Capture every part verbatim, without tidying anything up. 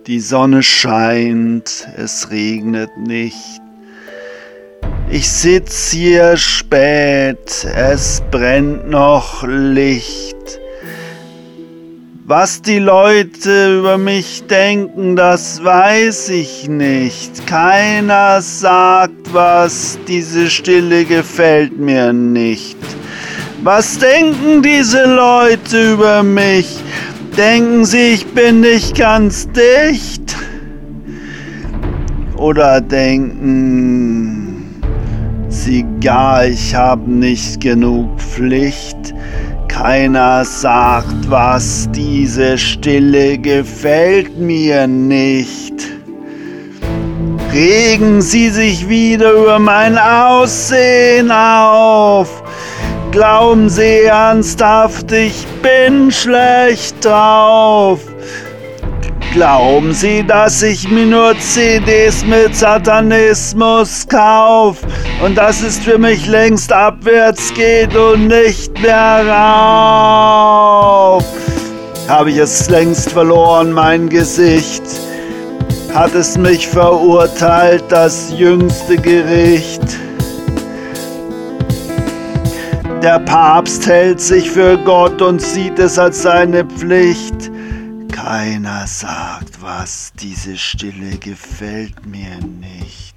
Die Sonne scheint, es regnet nicht. Ich sitz hier spät, es brennt noch Licht. Was die Leute über mich denken, das weiß ich nicht. Keiner sagt was, diese Stille gefällt mir nicht. Was denken diese Leute über mich? Denken sie, ich bin nicht ganz dicht? Oder denken sie gar, ich hab nicht genug Pflicht? Keiner sagt was, diese Stille gefällt mir nicht. Regen sie sich wieder über mein Aussehen auf? Glauben sie ernsthaft, ich bin schlecht drauf? Glauben sie, dass ich mir nur C Ds mit Satanismus kauf und dass es für mich längst abwärts geht und nicht mehr rauf? Habe ich es längst verloren, mein Gesicht? Hat es mich verurteilt, das jüngste Gericht? Der Papst hält sich für Gott und sieht es als seine Pflicht. Keiner sagt was, diese Stille gefällt mir nicht.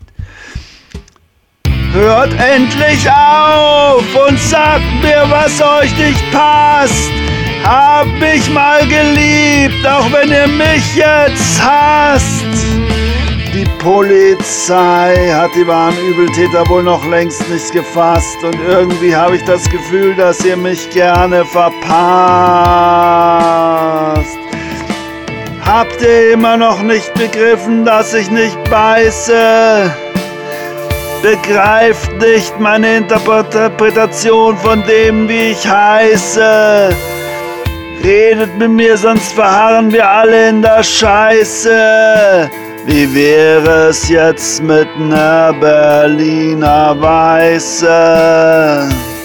Hört endlich auf und sagt mir, was euch nicht passt. Hab mich mal geliebt, auch wenn ihr mich jetzt hasst. Die Polizei hat die wahren Übeltäter wohl noch längst nicht gefasst. Und irgendwie habe ich das Gefühl, dass ihr mich gerne verpasst. Habt ihr immer noch nicht begriffen, dass ich nicht beiße? Begreift nicht meine Interpretation von dem, wie ich heiße. Redet mit mir, sonst verharren wir alle in der Scheiße. Wie wäre es jetzt mit ner Berliner Weiße?